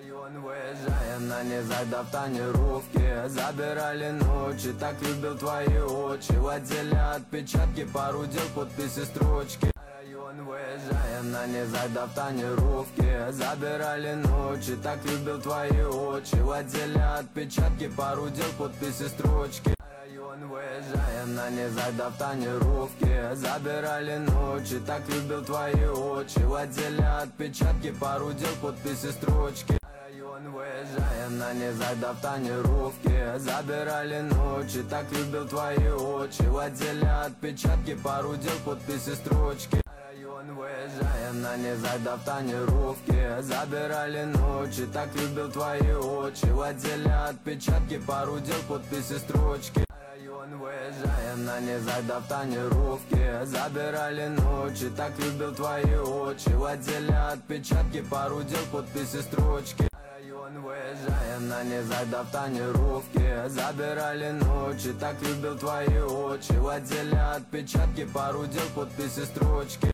Район выезжаем на низах тонировки. Забирали ночи, так любил твои очи. В отделе отпечатки, пару дел, подписи, строчки. Район выезжаем на низах тонировки. Забирали ночи, так любил твои очи. В отделе отпечатки, пару дел, подписи, строчки. Район выезжаем на низах тонировки. Забирали ночи, так любил твои очи. В отделе отпечатки, пару дел, подписи, строчки. Район выезжаем на низах тонировки. Забирали ночи, так любил твои очи. В отделе отпечатки, пару дел, подписи, строчки. Район выезжаем на низах тонировки. Забирали ночи, так любил твои очи. В отделе отпечатки, пару дел, подписи, строчки. Район выезжаем на низах тонировки. Забирали ночи, так любил твои очи. В отделе отпечатки, пару дел, подписи, строчки. Район выезжаем на низах тонировки. Забирали ночи, так любил твои очи. В отделе отпечатки, пару дел, подписи, строчки.